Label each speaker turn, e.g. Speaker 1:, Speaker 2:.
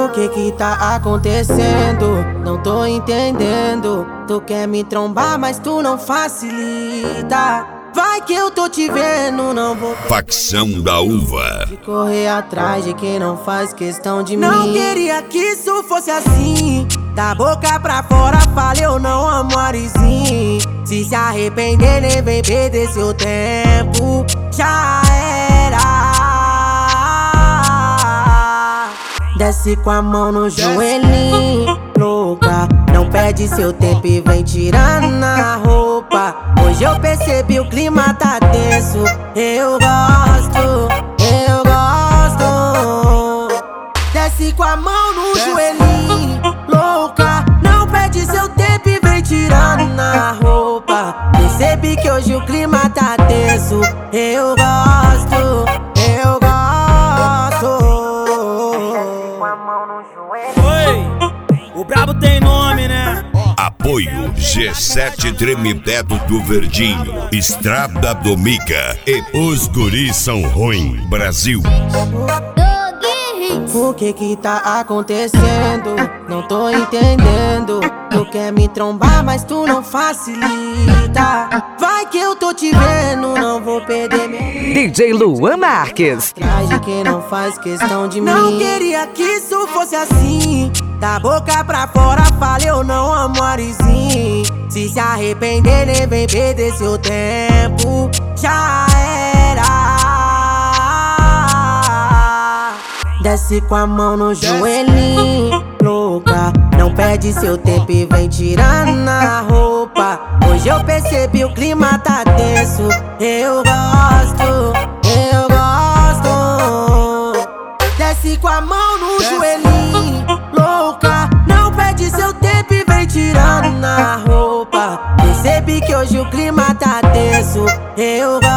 Speaker 1: O que tá acontecendo? Não tô entendendo. Tu quer me trombar, mas tu não facilita. Vai que eu tô te vendo, não vou.
Speaker 2: Facção da Uva.
Speaker 1: De correr atrás de quem não faz questão de mim. Não queria que isso fosse assim. Da boca pra fora fala eu não amo Arizinho. Se arrepender nem vem perder seu tempo. Já era. Desce com a mão no joelhinho, louca. Não perde seu tempo e vem tirando na roupa. Hoje eu percebi o clima tá tenso. Eu gosto. Desce com a mão no joelhinho, louca. Não perde seu tempo e vem tirando na roupa. Percebi que hoje o clima tá tenso. Eu gosto.
Speaker 3: Oi, o brabo tem nome, né?
Speaker 2: Apoio G7 Tremidedo do Verdinho, Estrada do Mica e Os Guris São Ruim, Brasil.
Speaker 1: O que tá acontecendo? Não tô entendendo. Tu quer me trombar, mas tu não facilita. Vai que eu tô te vendo, não vou perder meu.
Speaker 4: DJ Luan Marques.
Speaker 1: Atrás de quem não faz questão de mim. Não queria que isso fosse assim. Da boca pra fora fala eu não amo Arizinho. Se arrepender nem vem perder seu tempo. Já era. Desce com a mão no joelhinho, louca. Não perde seu tempo e vem tirando na roupa. Hoje eu percebi o clima tá tenso. Eu gosto. Desce com a mão no joelhinho, louca. Não perde seu tempo e vem tirando na roupa. Percebi que hoje o clima tá tenso. Eu gosto.